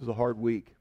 was a hard week.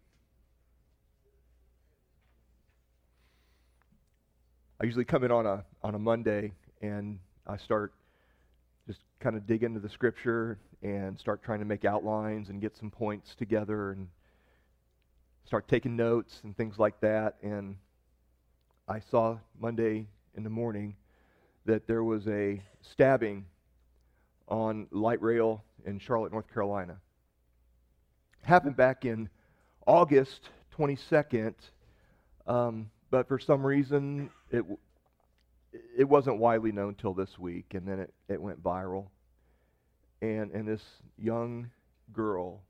I usually come in on a Monday and I start just kind of dig into the scripture and start trying to make outlines and get some points together and start taking notes and things like that. And I saw Monday in the morning that there was a stabbing on light rail in Charlotte, North Carolina. Happened back in August 22nd, but for some reason it wasn't widely known till this week, and then it went viral. And this young girl,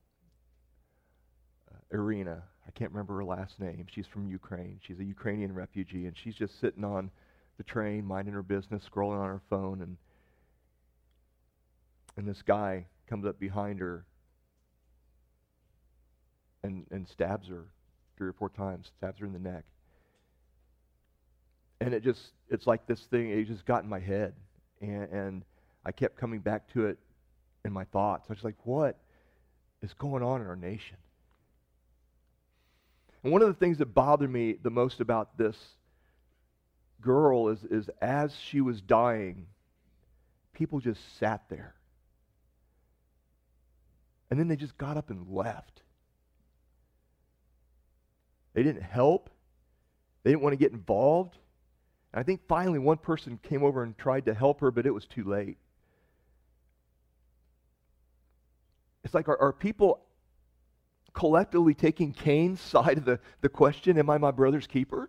Irina, I can't remember her last name. She's from Ukraine. She's a Ukrainian refugee, and she's just sitting on the train, minding her business, scrolling on her phone, and this guy comes up behind her and stabs her 3 or 4 times, stabs her in the neck. And it's like this thing, it just got in my head. And I kept coming back to it in my thoughts. I was like, what is going on in our nation? And one of the things that bothered me the most about this girl is as she was dying, people just sat there. And then they just got up and left. They didn't help. They didn't want to get involved. And I think finally one person came over and tried to help her, but it was too late. It's like, are people collectively taking Cain's side of the question, am I my brother's keeper?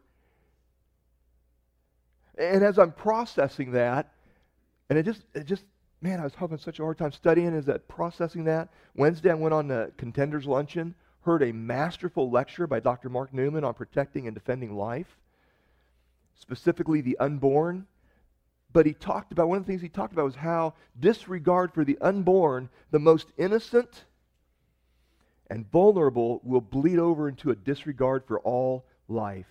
And as I'm processing that, and it just, man, I was having such a hard time studying, processing that. Wednesday I went on the Contenders Luncheon, heard a masterful lecture by Dr. Mark Newman on protecting and defending life, specifically the unborn. But one of the things he talked about was how disregard for the unborn, the most innocent and vulnerable, will bleed over into a disregard for all life.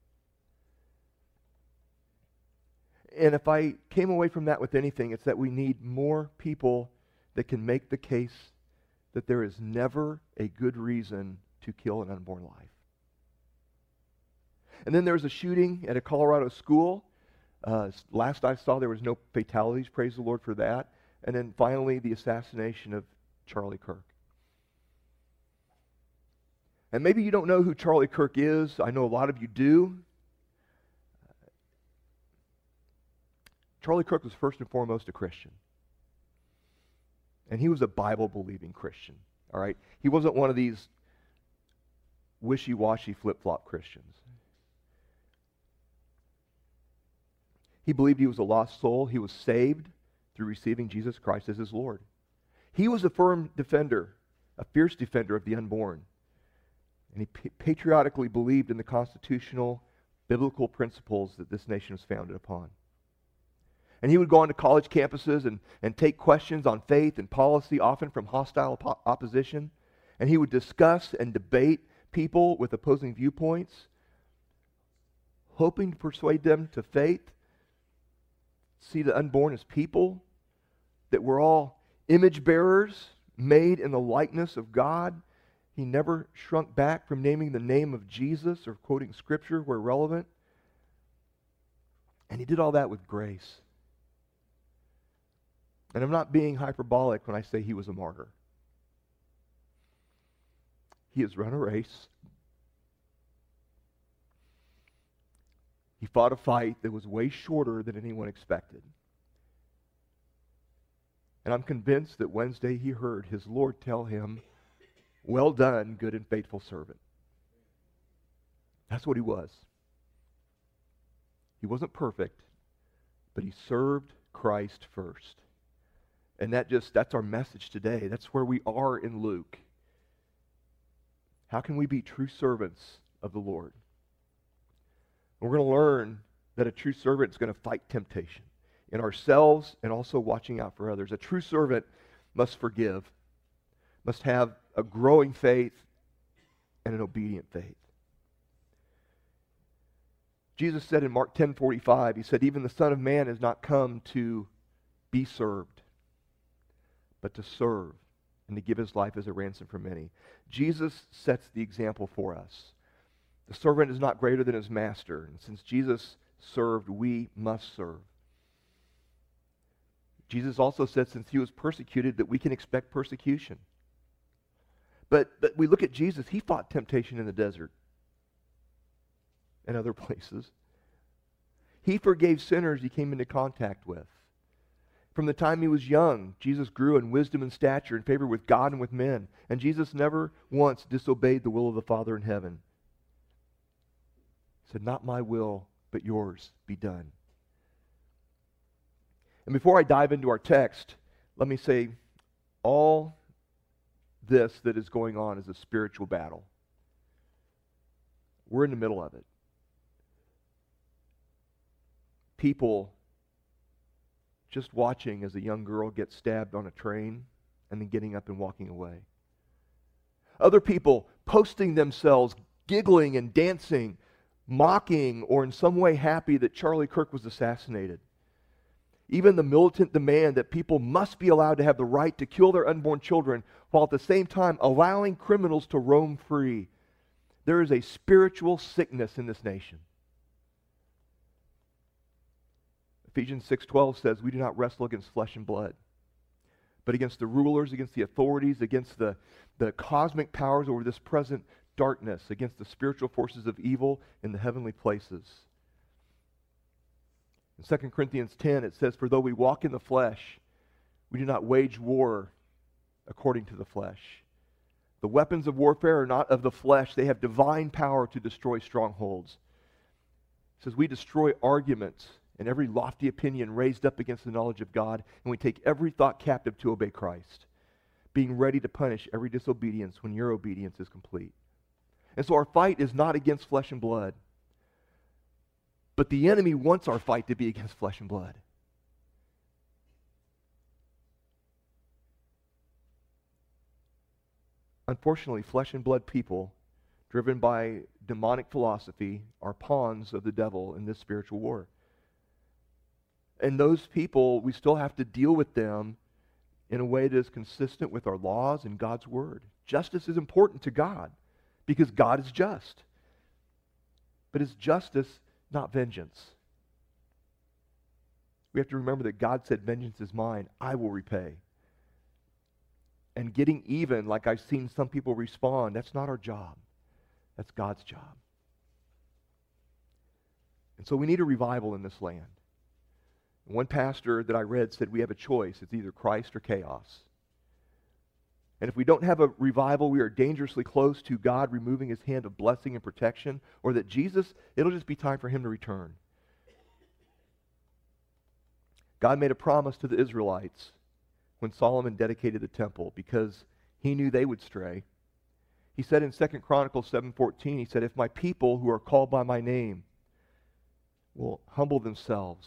And if I came away from that with anything, it's that we need more people that can make the case that there is never a good reason to kill an unborn life. And then there was a shooting at a Colorado school. Last I saw, there was no fatalities. Praise the Lord for that. And then finally, the assassination of Charlie Kirk. And maybe you don't know who Charlie Kirk is. I know a lot of you do. Charlie Kirk was first and foremost a Christian. And he was a Bible-believing Christian, all right? He wasn't one of these wishy-washy flip-flop Christians. He believed he was a lost soul. He was saved through receiving Jesus Christ as his Lord. He was a firm defender, a fierce defender of the unborn. And he patriotically believed in the constitutional, biblical principles that this nation was founded upon. And he would go on to college campuses and take questions on faith and policy, often from hostile opposition. And he would discuss and debate people with opposing viewpoints, hoping to persuade them to faith, see the unborn as people, that we're all image bearers made in the likeness of God. He never shrunk back from naming the name of Jesus or quoting scripture where relevant. And he did all that with grace. And I'm not being hyperbolic when I say he was a martyr. He has run a race. He fought a fight that was way shorter than anyone expected. And I'm convinced that Wednesday he heard his Lord tell him, "Well done, good and faithful servant." That's what he was. He wasn't perfect, but he served Christ first. And that's our message today. That's where we are in Luke. How can we be true servants of the Lord? We're going to learn that a true servant is going to fight temptation in ourselves and also watching out for others. A true servant must forgive, must have a growing faith and an obedient faith. Jesus said in Mark 10:45, he said, "Even the Son of Man has not come to be served, but to serve and to give his life as a ransom for many. Jesus sets the example for us. The servant is not greater than his master, and since Jesus served, we must serve. Jesus also said since he was persecuted that we can expect persecution. But we look at Jesus, he fought temptation in the desert and other places. He forgave sinners he came into contact with. From the time he was young, Jesus grew in wisdom and stature and favor with God and with men. And Jesus never once disobeyed the will of the Father in heaven. He said, not my will, but yours be done. And before I dive into our text, let me say all this that is going on is a spiritual battle. We're in the middle of it. People just watching as a young girl gets stabbed on a train and then getting up and walking away. Other people posting themselves, giggling and dancing, mocking or in some way happy that Charlie Kirk was assassinated. Even the militant demand that people must be allowed to have the right to kill their unborn children while at the same time allowing criminals to roam free. There is a spiritual sickness in this nation. Ephesians 6:12 says, we do not wrestle against flesh and blood, but against the rulers, against the authorities, against the cosmic powers over this present darkness, against the spiritual forces of evil in the heavenly places. In 2 Corinthians 10, it says, for though we walk in the flesh, we do not wage war according to the flesh. The weapons of warfare are not of the flesh. They have divine power to destroy strongholds. It says we destroy arguments and every lofty opinion raised up against the knowledge of God, and we take every thought captive to obey Christ, being ready to punish every disobedience when your obedience is complete. And so our fight is not against flesh and blood, but the enemy wants our fight to be against flesh and blood. Unfortunately, flesh and blood people, driven by demonic philosophy, are pawns of the devil in this spiritual war. And those people, we still have to deal with them in a way that is consistent with our laws and God's word. Justice is important to God because God is just. But it's justice, not vengeance. We have to remember that God said, vengeance is mine, I will repay. And getting even, like I've seen some people respond, that's not our job. That's God's job. And so we need a revival in this land. One pastor that I read said we have a choice. It's either Christ or chaos. And if we don't have a revival, we are dangerously close to God removing his hand of blessing and protection, or that Jesus, it'll just be time for him to return. God made a promise to the Israelites when Solomon dedicated the temple because he knew they would stray. He said in 2 Chronicles 7:14, he said, if my people who are called by my name will humble themselves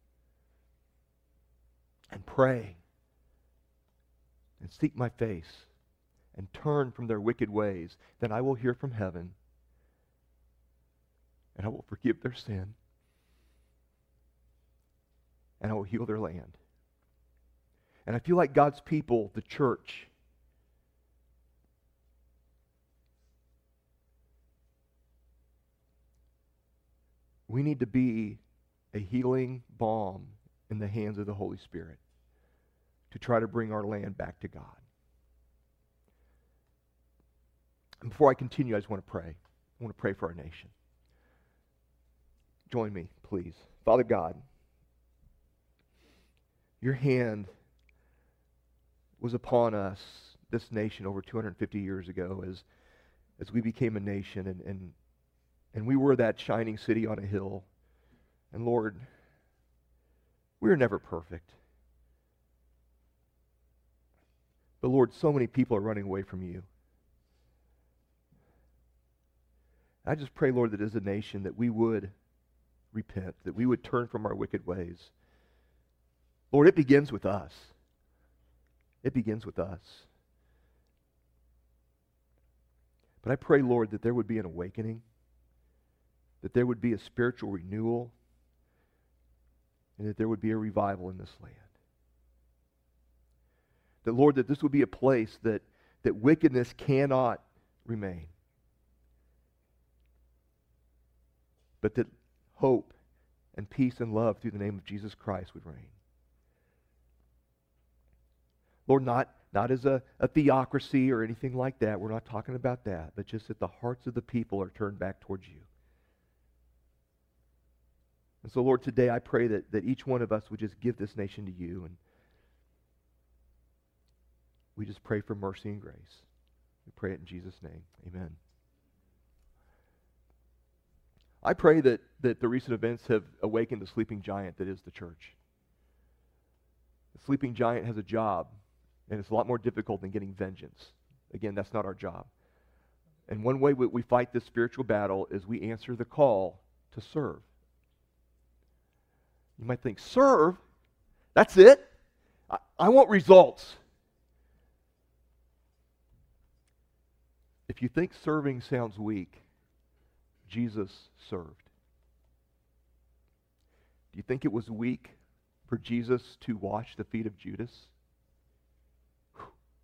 and pray and seek my face and turn from their wicked ways, then I will hear from heaven and I will forgive their sin and I will heal their land. And I feel like God's people, the church, we need to be a healing balm in the hands of the Holy Spirit to try to bring our land back to God. And before I continue, I just want to pray. I want to pray for our nation. Join me, please. Father God, your hand was upon us, this nation, over 250 years ago as we became a nation, and we were that shining city on a hill. And Lord, we are never perfect. But Lord, so many people are running away from you. I just pray, Lord, that as a nation that we would repent, that we would turn from our wicked ways. Lord, it begins with us. It begins with us. But I pray, Lord, that there would be an awakening, that there would be a spiritual renewal, and that there would be a revival in this land. That, Lord, that this would be a place that wickedness cannot remain. But that hope and peace and love through the name of Jesus Christ would reign. Lord, not as a theocracy or anything like that. We're not talking about that. But just that the hearts of the people are turned back towards you. And so, Lord, today I pray that each one of us would just give this nation to you. And we just pray for mercy and grace. We pray it in Jesus' name. Amen. I pray that the recent events have awakened the sleeping giant that is the church. The sleeping giant has a job, and it's a lot more difficult than getting vengeance. Again, that's not our job. And one way we fight this spiritual battle is we answer the call to serve. You might think, serve? That's it? I want results. If you think serving sounds weak, Jesus served. Do you think it was weak for Jesus to wash the feet of Judas? Whew.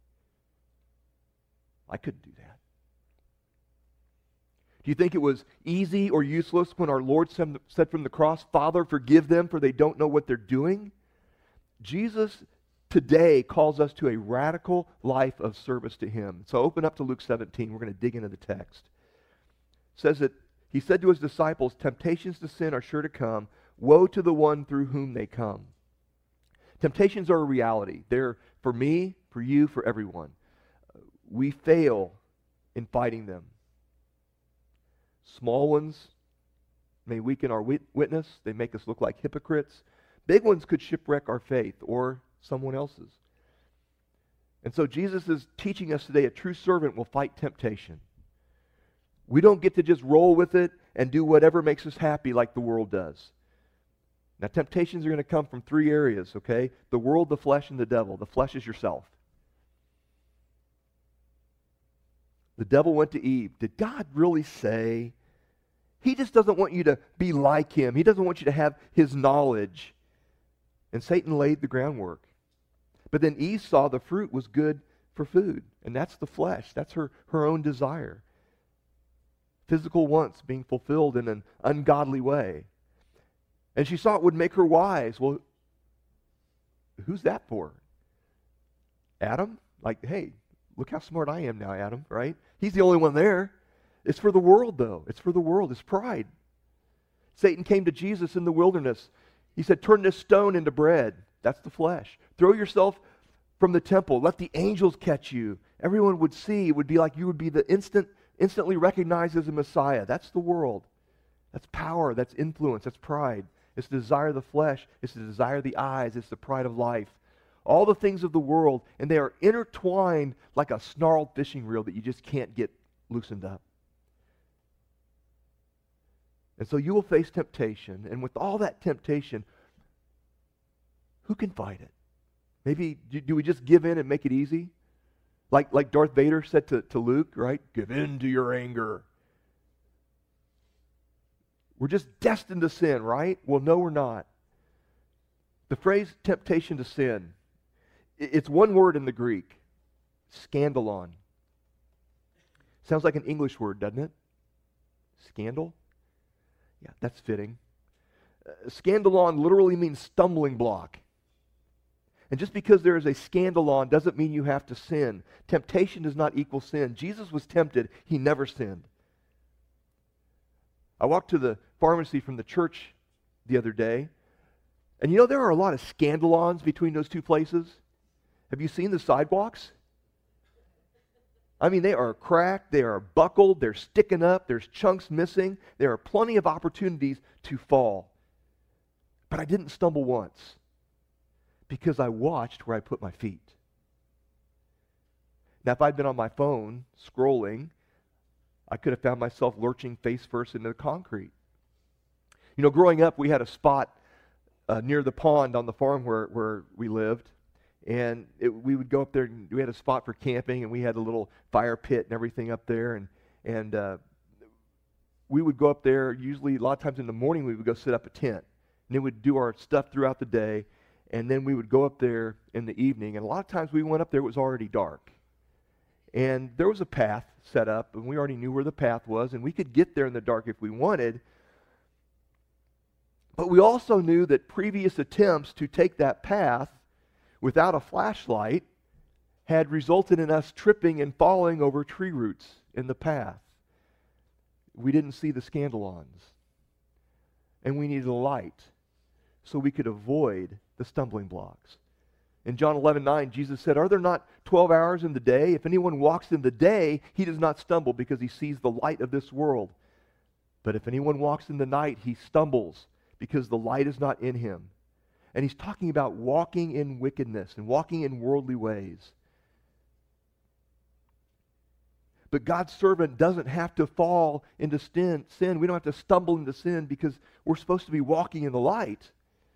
I couldn't do that. Do you think it was easy or useless when our Lord said from the cross, Father, forgive them, for they don't know what they're doing? Jesus today calls us to a radical life of service to him. So open up to Luke 17. We're going to dig into the text. It says that he said to his disciples, temptations to sin are sure to come. Woe to the one through whom they come. Temptations are a reality. They're for me, for you, for everyone. We fail in fighting them. Small ones may weaken our witness. They make us look like hypocrites. Big ones could shipwreck our faith or someone else's. And so Jesus is teaching us today a true servant will fight temptation. We don't get to just roll with it and do whatever makes us happy like the world does. Now, temptations are going to come from three areas, okay? The world, the flesh, and the devil. The flesh is yourself. The devil went to Eve. Did God really say? He just doesn't want you to be like him. He doesn't want you to have his knowledge. And Satan laid the groundwork. But then Eve saw the fruit was good for food. And that's the flesh. That's her own desire. Physical wants being fulfilled in an ungodly way. And she saw it would make her wise. Well, who's that for? Adam? Like, hey, look how smart I am now, Adam, right? He's the only one there. It's for the world, though. It's for the world. It's pride. Satan came to Jesus in the wilderness. He said, turn this stone into bread. That's the flesh. Throw yourself from the temple. Let the angels catch you. Everyone would see. It would be like you would be the instantly recognized as a Messiah. That's the world. That's power. That's influence. That's pride. It's the desire of the flesh. It's the desire of the eyes. It's the pride of life. All the things of the world, and they are intertwined like a snarled fishing reel that you just can't get loosened up. And so you will face temptation, and with all that temptation, who can fight it? Maybe do we just give in and make it easy? Like Darth Vader said to Luke, right? Give in to your anger. We're just destined to sin, right? Well, no, we're not. The phrase temptation to sin, it's one word in the Greek, scandalon. Sounds like an English word, doesn't it? Scandal? Yeah, that's fitting. Scandalon literally means stumbling block. And just because there is a scandalon doesn't mean you have to sin. Temptation does not equal sin. Jesus was tempted. He never sinned. I walked to the pharmacy from the church the other day, and you know there are a lot of scandalons between those two places. Have you seen the sidewalks? I mean, they are cracked, they are buckled, they're sticking up, there's chunks missing. There are plenty of opportunities to fall. But I didn't stumble once because I watched where I put my feet. Now, if I'd been on my phone scrolling, I could have found myself lurching face first into the concrete. You know, growing up, we had a spot near the pond on the farm where we lived. And we would go up there, and we had a spot for camping, and we had a little fire pit and everything up there. And we would go up there, usually a lot of times in the morning, we would go set up a tent. And then we'd do our stuff throughout the day. And then we would go up there in the evening, and a lot of times we went up there, it was already dark. And there was a path set up, and we already knew where the path was, and we could get there in the dark if we wanted. But we also knew that previous attempts to take that path without a flashlight had resulted in us tripping and falling over tree roots in the path. We didn't see the scandalons, and we needed a light so we could avoid the stumbling blocks. In John 11:9, Jesus said, "Are there not 12 hours in the day? If anyone walks in the day, he does not stumble because he sees the light of this world. But if anyone walks in the night, he stumbles because the light is not in him." And he's talking about walking in wickedness and walking in worldly ways. But God's servant doesn't have to fall into sin. We don't have to stumble into sin because we're supposed to be walking in the light.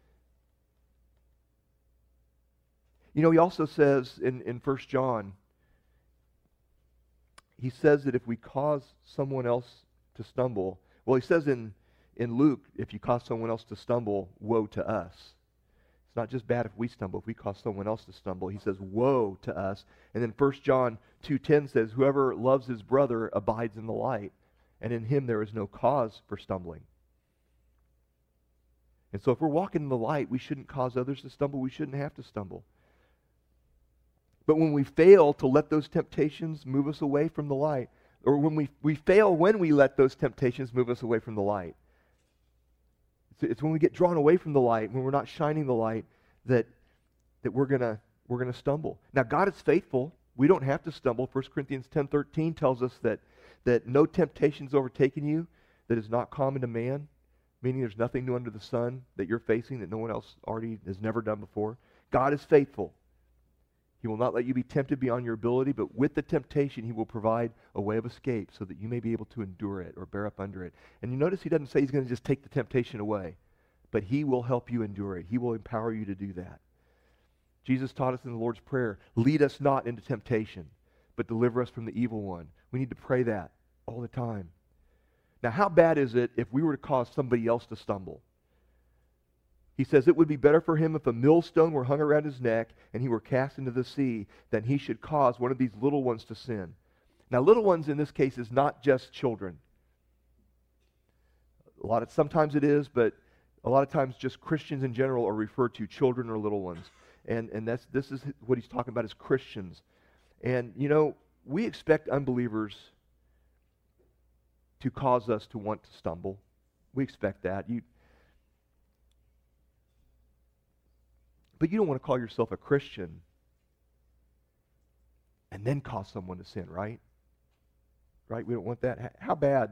You know, he also says in 1 John, he says that if we cause someone else to stumble, well, he says in Luke, if you cause someone else to stumble, woe to us. It's not just bad if we stumble. If we cause someone else to stumble, he says, woe to us. And then 1 John 2:10 says, whoever loves his brother abides in the light, and in him there is no cause for stumbling. And so if we're walking in the light, we shouldn't cause others to stumble. We shouldn't have to stumble. But when we fail to let those temptations move us away from the light, or when we fail when we let those temptations move us away from the light, it's when we get drawn away from the light, when we're not shining the light, that we're gonna stumble. Now, God is faithful. We don't have to stumble. 1 Corinthians 10:13 tells us that no temptation has overtaken you that is not common to man, meaning there's nothing new under the sun that you're facing that no one else already has never done before. God is faithful. He will not let you be tempted beyond your ability, but with the temptation, he will provide a way of escape so that you may be able to endure it or bear up under it. And you notice he doesn't say he's going to just take the temptation away, but he will help you endure it. He will empower you to do that. Jesus taught us in the Lord's Prayer, lead us not into temptation, but deliver us from the evil one. We need to pray that all the time. Now, how bad is it if we were to cause somebody else to stumble? He says it would be better for him if a millstone were hung around his neck and he were cast into the sea than he should cause one of these little ones to sin. Now, little ones in this case is not just children. Sometimes it is, but a lot of times just Christians in general are referred to children or little ones. And this is what he's talking about as Christians. And, you know, we expect unbelievers to cause us to want to stumble. We expect that. But you don't want to call yourself a Christian and then cause someone to sin, right? Right? We don't want that. How bad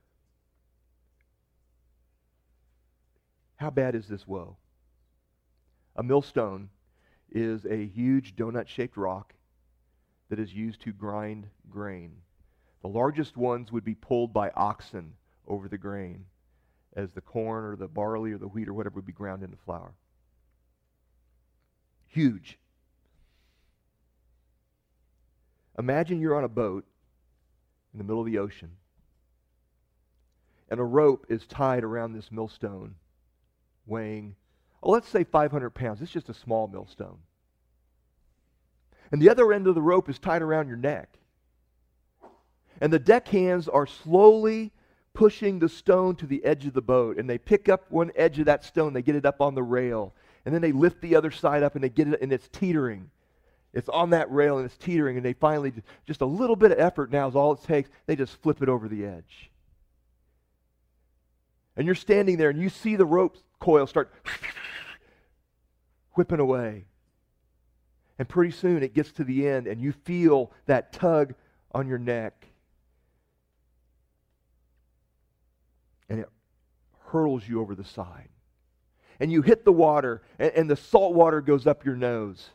is this woe? A millstone is a huge donut-shaped rock that is used to grind grain. The largest ones would be pulled by oxen over the grain as the corn or the barley or the wheat or whatever would be ground into flour. Huge. Imagine you're on a boat in the middle of the ocean, and a rope is tied around this millstone weighing, let's say 500 pounds. It's just a small millstone. And the other end of the rope is tied around your neck. And the deckhands are slowly pushing the stone to the edge of the boat, and they pick up one edge of that stone, they get it up on the rail, and then they lift the other side up and they get it, and it's teetering. It's on that rail and it's teetering, and they finally, just a little bit of effort now is all it takes. They just flip it over the edge. And you're standing there and you see the rope coil start whipping away. And pretty soon it gets to the end and you feel that tug on your neck. And it hurls you over the side. And you hit the water, and the salt water goes up your nose.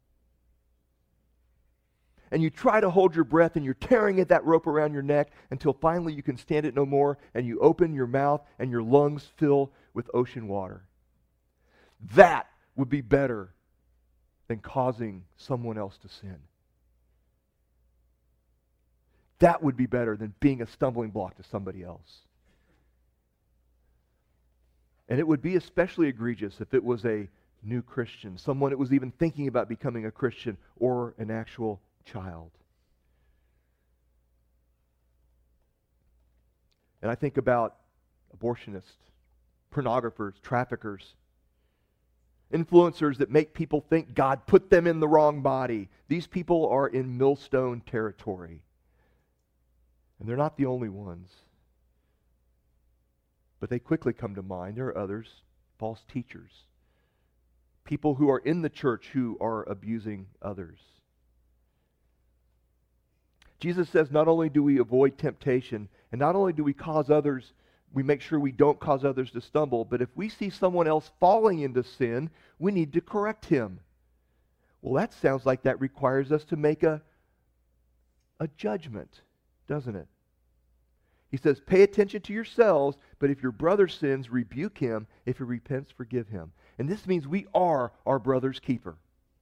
And you try to hold your breath, and you're tearing at that rope around your neck until finally you can stand it no more, and you open your mouth, and your lungs fill with ocean water. That would be better than causing someone else to sin. That would be better than being a stumbling block to somebody else. And it would be especially egregious if it was a new Christian, someone that was even thinking about becoming a Christian or an actual child. And I think about abortionists, pornographers, traffickers, influencers that make people think God put them in the wrong body. These people are in millstone territory. And they're not the only ones. But they quickly come to mind. There are others, false teachers, people who are in the church who are abusing others. Jesus says not only do we avoid temptation, and not only do we make sure we don't cause others to stumble, but if we see someone else falling into sin, we need to correct him. Well, that sounds like that requires us to make a judgment, doesn't it? He says, pay attention to yourselves, but if your brother sins, rebuke him. If he repents, forgive him. And this means we are our brother's keeper.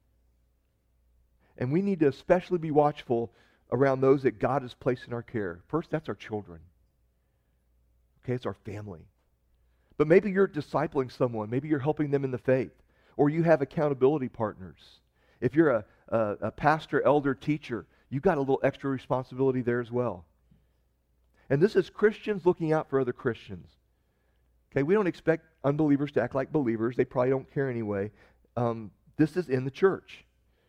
And we need to especially be watchful around those that God has placed in our care. First, that's our children. Okay, it's our family. But maybe you're discipling someone. Maybe you're helping them in the faith. Or you have accountability partners. If you're a pastor, elder, teacher, you've got a little extra responsibility there as well. And this is Christians looking out for other Christians. Okay, we don't expect unbelievers to act like believers. They probably don't care anyway. This is in the church.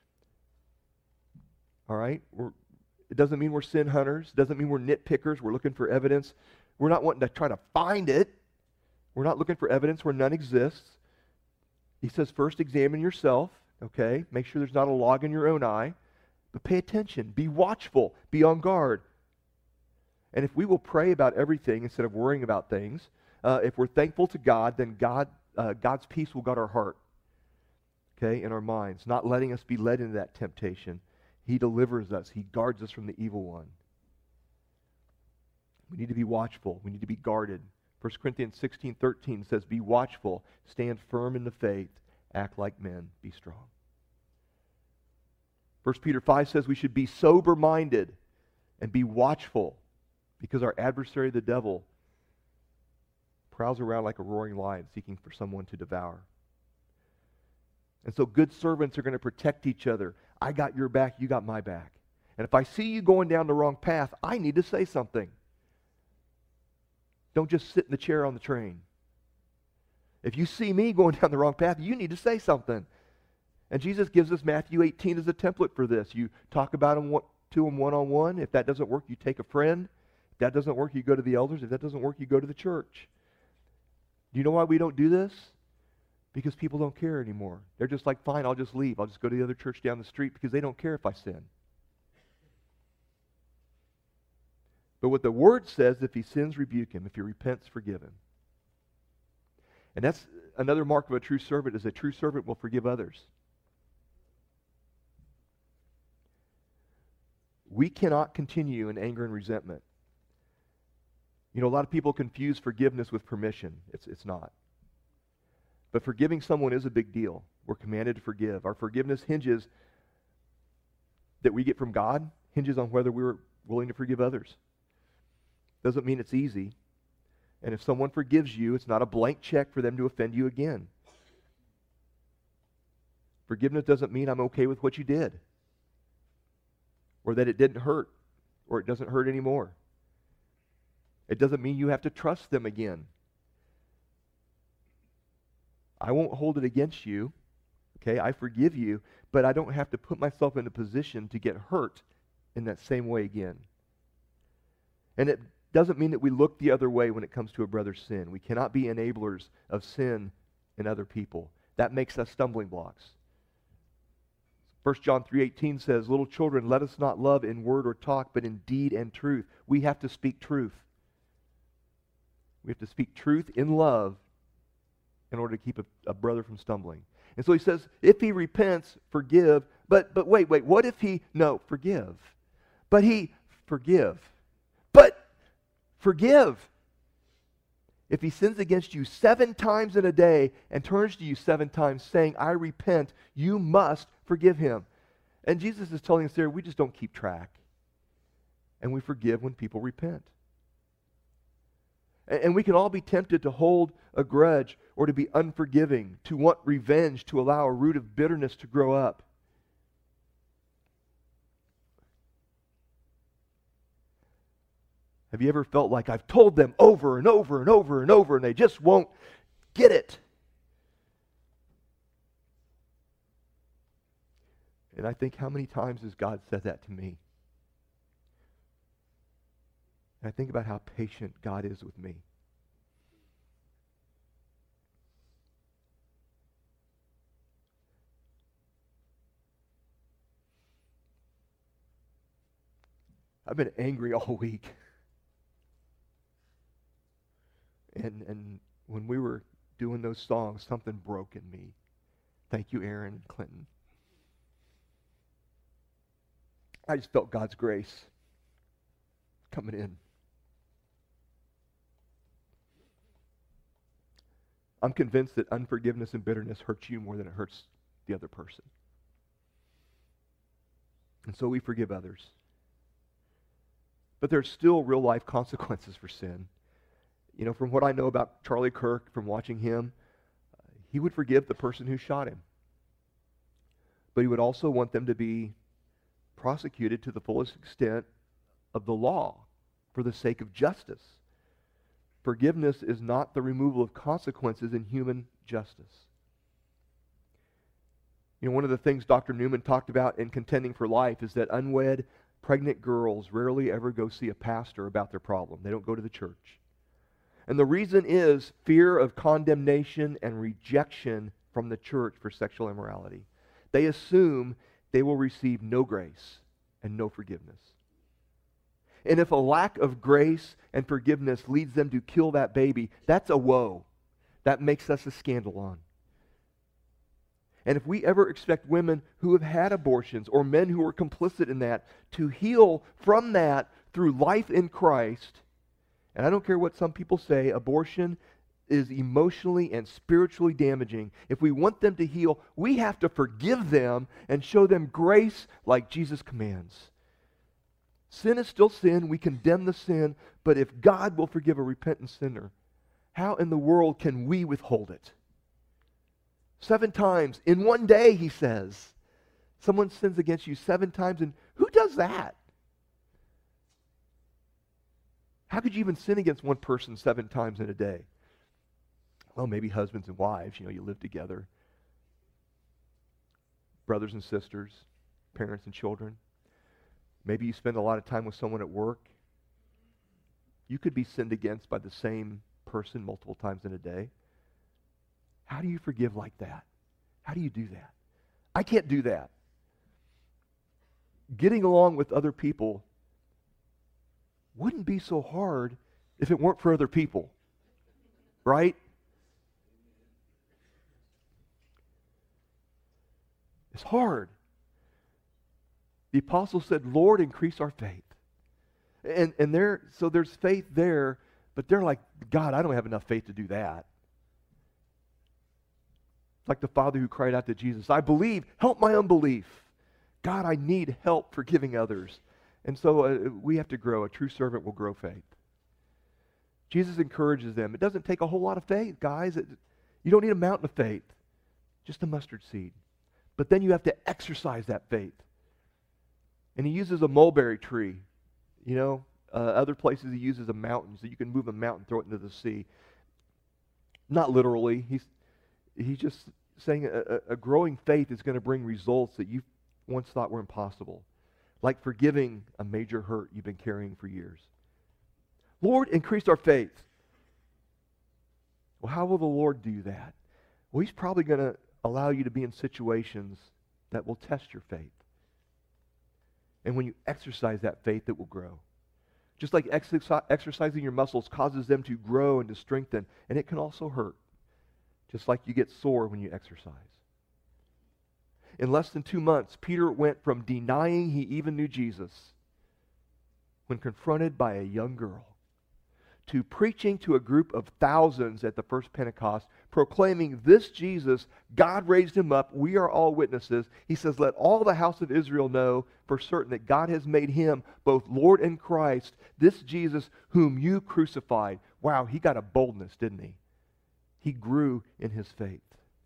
All right? It doesn't mean we're sin hunters. It doesn't mean we're nitpickers. We're looking for evidence. We're not wanting to try to find it. We're not looking for evidence where none exists. He says, first examine yourself. Okay? Make sure there's not a log in your own eye. But pay attention. Be watchful. Be on guard. And if we will pray about everything instead of worrying about things, if we're thankful to God, then God's peace will guard our heart, okay, in our minds, not letting us be led into that temptation. He delivers us. He guards us from the evil one. We need to be watchful. We need to be guarded. 1 Corinthians 16:13 says, be watchful, stand firm in the faith, act like men, be strong. 1 Peter 5 says we should be sober-minded and be watchful, because our adversary, the devil, prowls around like a roaring lion seeking for someone to devour. And so good servants are going to protect each other. I got your back, you got my back. And if I see you going down the wrong path, I need to say something. Don't just sit in the chair on the train. If you see me going down the wrong path, you need to say something. And Jesus gives us Matthew 18 as a template for this. You talk about to them one-on-one. If that doesn't work, you take a friend. If that doesn't work, you go to the elders. If that doesn't work, you go to the church. Do you know why we don't do this? Because people don't care anymore. They're just like, fine, I'll just leave. I'll just go to the other church down the street because they don't care if I sin. But what the Word says, if he sins, rebuke him. If he repents, forgive him. And that's another mark of a true servant, is a true servant will forgive others. We cannot continue in anger and resentment. You know, a lot of people confuse forgiveness with permission. It's not. But forgiving someone is a big deal. We're commanded to forgive. Our forgiveness that we get from God hinges on whether we're willing to forgive others. Doesn't mean it's easy. And if someone forgives you, it's not a blank check for them to offend you again. Forgiveness doesn't mean I'm okay with what you did, or that it didn't hurt, or it doesn't hurt anymore. It doesn't mean you have to trust them again. I won't hold it against you. Okay, I forgive you, but I don't have to put myself in a position to get hurt in that same way again. And it doesn't mean that we look the other way when it comes to a brother's sin. We cannot be enablers of sin in other people. That makes us stumbling blocks. 1 John 3:18 says, little children, let us not love in word or talk, but in deed and truth. We have to speak truth. We have to speak truth in love in order to keep a brother from stumbling. And so he says, if he repents, forgive. But wait, what if forgive. But forgive. But forgive. If he sins against you 7 times in a day and turns to you 7 times saying, I repent, you must forgive him. And Jesus is telling us there, we just don't keep track. And we forgive when people repent. And we can all be tempted to hold a grudge or to be unforgiving, to want revenge, to allow a root of bitterness to grow up. Have you ever felt like I've told them over and over and over and over and they just won't get it? And I think, how many times has God said that to me? And I think about how patient God is with me. I've been angry all week. And when we were doing those songs, something broke in me. Thank you, Aaron and Clinton. I just felt God's grace coming in. I'm convinced that unforgiveness and bitterness hurts you more than it hurts the other person. And so we forgive others. But there's still real life consequences for sin. You know, from what I know about Charlie Kirk, from watching him, he would forgive the person who shot him. But he would also want them to be prosecuted to the fullest extent of the law for the sake of justice. Forgiveness is not the removal of consequences in human justice. You know, one of the things Dr. Newman talked about in Contending for Life is that unwed, pregnant girls rarely ever go see a pastor about their problem. They don't go to the church. And the reason is fear of condemnation and rejection from the church for sexual immorality. They assume they will receive no grace and no forgiveness. And if a lack of grace and forgiveness leads them to kill that baby, that's a woe. That makes us a scandalon. And if we ever expect women who have had abortions or men who are complicit in that to heal from that through life in Christ, and I don't care what some people say, abortion is emotionally and spiritually damaging. If we want them to heal, we have to forgive them and show them grace like Jesus commands. Sin is still sin. We condemn the sin. But if God will forgive a repentant sinner, how in the world can we withhold it? 7 times in one day, he says. Someone sins against you 7 times, and who does that? How could you even sin against one person 7 times in a day? Well, maybe husbands and wives, you live together. Brothers and sisters, parents and children. Maybe you spend a lot of time with someone at work. You could be sinned against by the same person multiple times in a day. How do you forgive like that? How do you do that? I can't do that. Getting along with other people wouldn't be so hard if it weren't for other people, right? It's hard. The apostle said, Lord, increase our faith. And so there's faith there, but they're like, God, I don't have enough faith to do that. Like the father who cried out to Jesus, I believe, help my unbelief. God, I need help forgiving others. And so we have to grow. A true servant will grow faith. Jesus encourages them. It doesn't take a whole lot of faith, guys. You don't need a mountain of faith. Just a mustard seed. But then you have to exercise that faith. And he uses a mulberry tree. Other places he uses a mountain. So you can move a mountain, throw it into the sea. Not literally. He's just saying a growing faith is going to bring results that you once thought were impossible. Like forgiving a major hurt you've been carrying for years. Lord, increase our faith. Well, how will the Lord do that? Well, he's probably going to allow you to be in situations that will test your faith. And when you exercise that faith, it will grow. Just like exercising your muscles causes them to grow and to strengthen, and it can also hurt. Just like you get sore when you exercise. In less than 2 months, Peter went from denying he even knew Jesus when confronted by a young girl to preaching to a group of thousands at the first Pentecost, proclaiming this Jesus, God raised him up, we are all witnesses. He says, let all the house of Israel know for certain that God has made him both Lord and Christ, this Jesus whom you crucified. wow, he got a boldness, didn't he? He grew in his faith.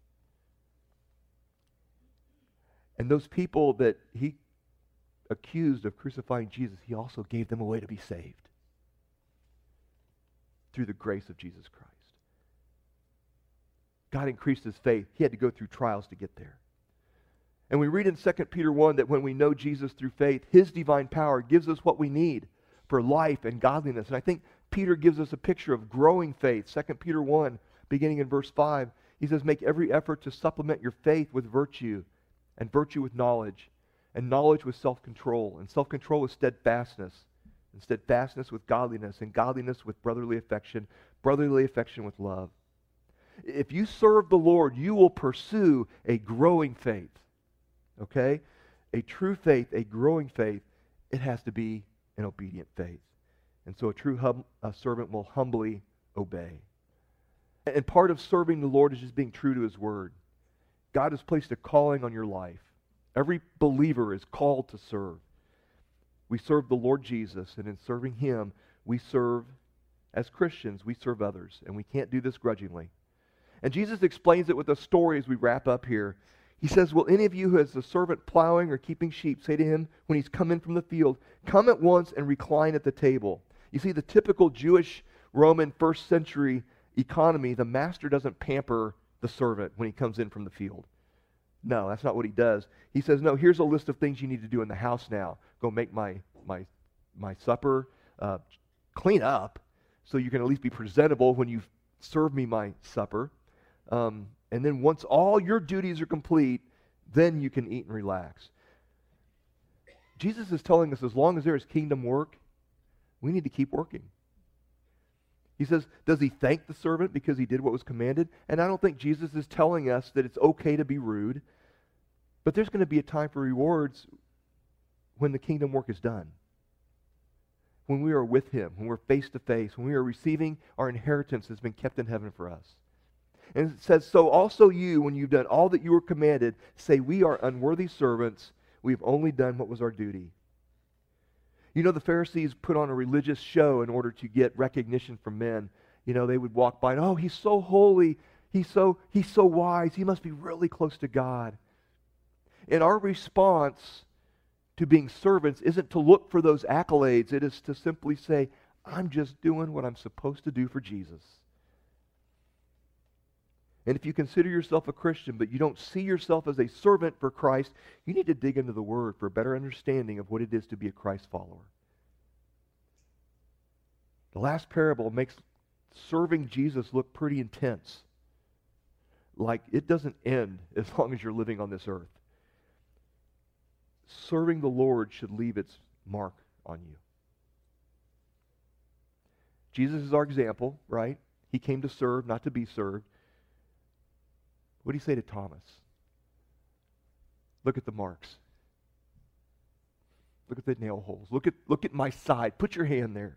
And those people that he accused of crucifying Jesus, he also gave them a way to be saved through the grace of Jesus Christ. God increased his faith. He had to go through trials to get there. And we read in 2 Peter 1 that when we know Jesus through faith, his divine power gives us what we need for life and godliness. And I think Peter gives us a picture of growing faith. 2 Peter 1, beginning in verse 5, he says, make every effort to supplement your faith with virtue, and virtue with knowledge, and knowledge with self-control, and self-control with steadfastness, and steadfastness with godliness, and godliness with brotherly affection with love. If you serve the Lord, you will pursue a growing faith. Okay? A true faith, a growing faith, it has to be an obedient faith. And so a true servant will humbly obey. And part of serving the Lord is just being true to his word. God has placed a calling on your life. Every believer is called to serve. We serve the Lord Jesus, and in serving him, we serve, as Christians, we serve others, and we can't do this grudgingly. And Jesus explains it with a story as we wrap up here. He says, will any of you who has a servant plowing or keeping sheep say to him when he's come in from the field, come at once and recline at the table? You see, the typical Jewish, Roman, first century economy, the master doesn't pamper the servant when he comes in from the field. No, that's not what he does. He says, no, here's a list of things you need to do in the house now. Go make my supper, clean up, so you can at least be presentable when you serve me my supper. And then once all your duties are complete, then you can eat and relax. Jesus is telling us as long as there is kingdom work, we need to keep working. He says, does he thank the servant because he did what was commanded? And I don't think Jesus is telling us that it's okay to be rude, but there's going to be a time for rewards when the kingdom work is done. When we are with him, when we're face to face, when we are receiving our inheritance that's been kept in heaven for us. And it says, so also you, when you've done all that you were commanded, say, we are unworthy servants. We've only done what was our duty. You know, the Pharisees put on a religious show in order to get recognition from men. You know, they would walk by and, oh, he's so holy. He's so wise. He must be really close to God. And our response to being servants isn't to look for those accolades. It is to simply say, I'm just doing what I'm supposed to do for Jesus. And if you consider yourself a Christian, but you don't see yourself as a servant for Christ, you need to dig into the Word for a better understanding of what it is to be a Christ follower. The last parable makes serving Jesus look pretty intense. Like it doesn't end as long as you're living on this earth. Serving the Lord should leave its mark on you. Jesus is our example, right? He came to serve, not to be served. What do you say to Thomas? Look at the marks. Look at the nail holes. Look at my side. Put your hand there.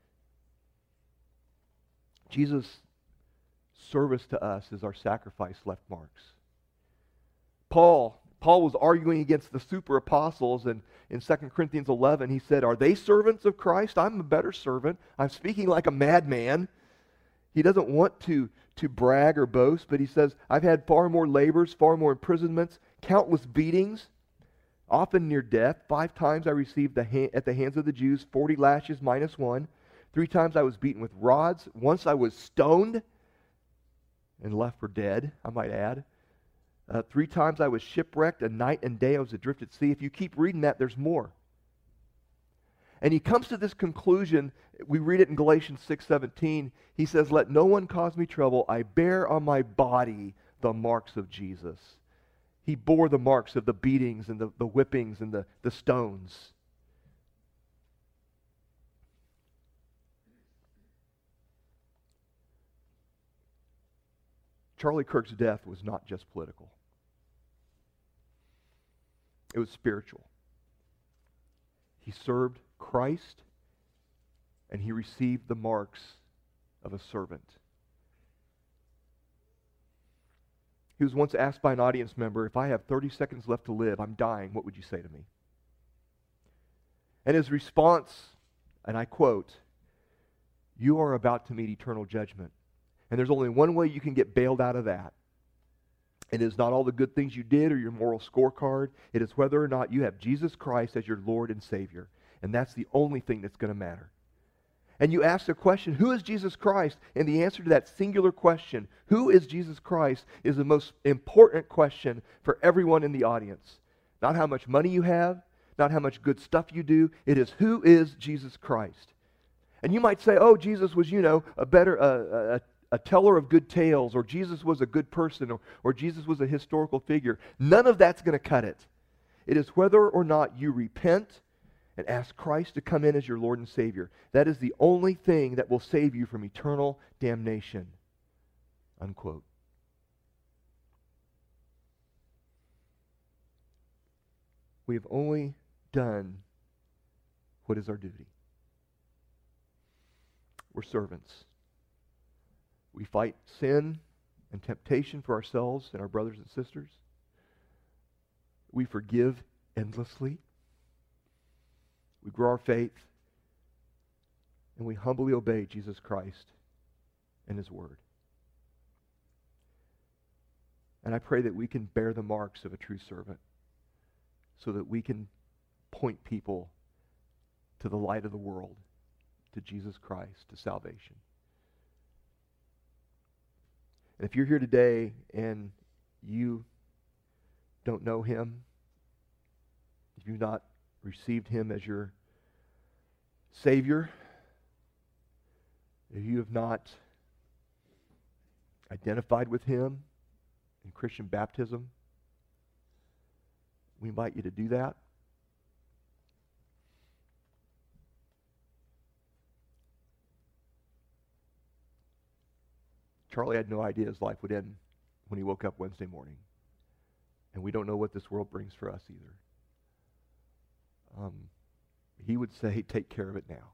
Jesus' service to us is our sacrifice left marks. Paul was arguing against the super apostles, and in 2 Corinthians 11 he said, are they servants of Christ? I'm a better servant. I'm speaking like a madman. He doesn't want to brag or boast, but he says, I've had far more labors, far more imprisonments, countless beatings, often near death. 5 times I received at the hands of the Jews 40 lashes minus 1. 3 times I was beaten with rods. Once I was stoned and left for dead, I might add. 3 times I was shipwrecked. A night and day I was adrift at sea. If you keep reading that, there's more. And he comes to this conclusion. We read it in Galatians 6:17. He says, let no one cause me trouble. I bear on my body the marks of Jesus. He bore the marks of the beatings and the whippings and the stones. Charlie Kirk's death was not just political. It was spiritual. He served Christ, and he received the marks of a servant. He was once asked by an audience member, if I have 30 seconds left to live, I'm dying, what would you say to me? And his response, and I quote, you are about to meet eternal judgment. And there's only one way you can get bailed out of that. It is not all the good things you did or your moral scorecard. It is whether or not you have Jesus Christ as your Lord and Savior. And that's the only thing that's going to matter. And you ask the question, who is Jesus Christ? And the answer to that singular question, who is Jesus Christ, is the most important question for everyone in the audience. Not how much money you have, not how much good stuff you do. It is, who is Jesus Christ? And you might say, oh, Jesus was, a teller of good tales, or Jesus was a good person, or Jesus was a historical figure. None of that's going to cut it. It is whether or not you repent and ask Christ to come in as your Lord and Savior. That is the only thing that will save you from eternal damnation. Unquote. We have only done what is our duty. We're servants. We fight sin and temptation for ourselves and our brothers and sisters. We forgive endlessly. We grow our faith. And we humbly obey Jesus Christ and His Word. And I pray that we can bear the marks of a true servant so that we can point people to the light of the world, to Jesus Christ, to salvation. And if you're here today and you don't know Him, if you've not received Him as your Savior, if you have not identified with Him in Christian baptism, we invite you to do that. Charlie had no idea his life would end when he woke up Wednesday morning. And we don't know what this world brings for us either. He would say, take care of it now.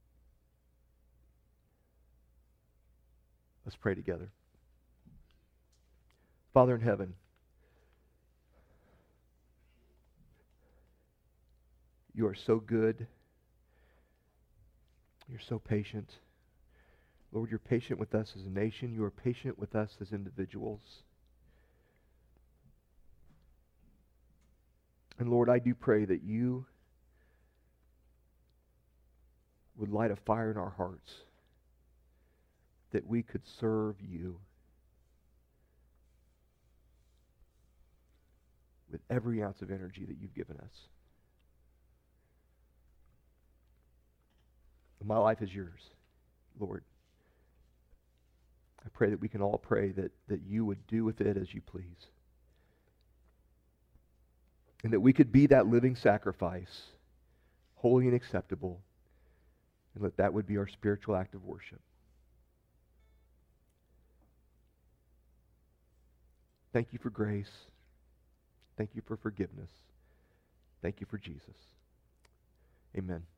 Let's pray together. Father in heaven, you are so good. You're so patient. Lord, you're patient with us as a nation. You are patient with us as individuals. And Lord, I do pray that you would light a fire in our hearts, that we could serve you with every ounce of energy that you've given us. My life is yours, Lord. I pray that we can all pray that you would do with it as you please. And that we could be that living sacrifice, holy and acceptable, and that would be our spiritual act of worship. Thank you for grace. Thank you for forgiveness. Thank you for Jesus. Amen.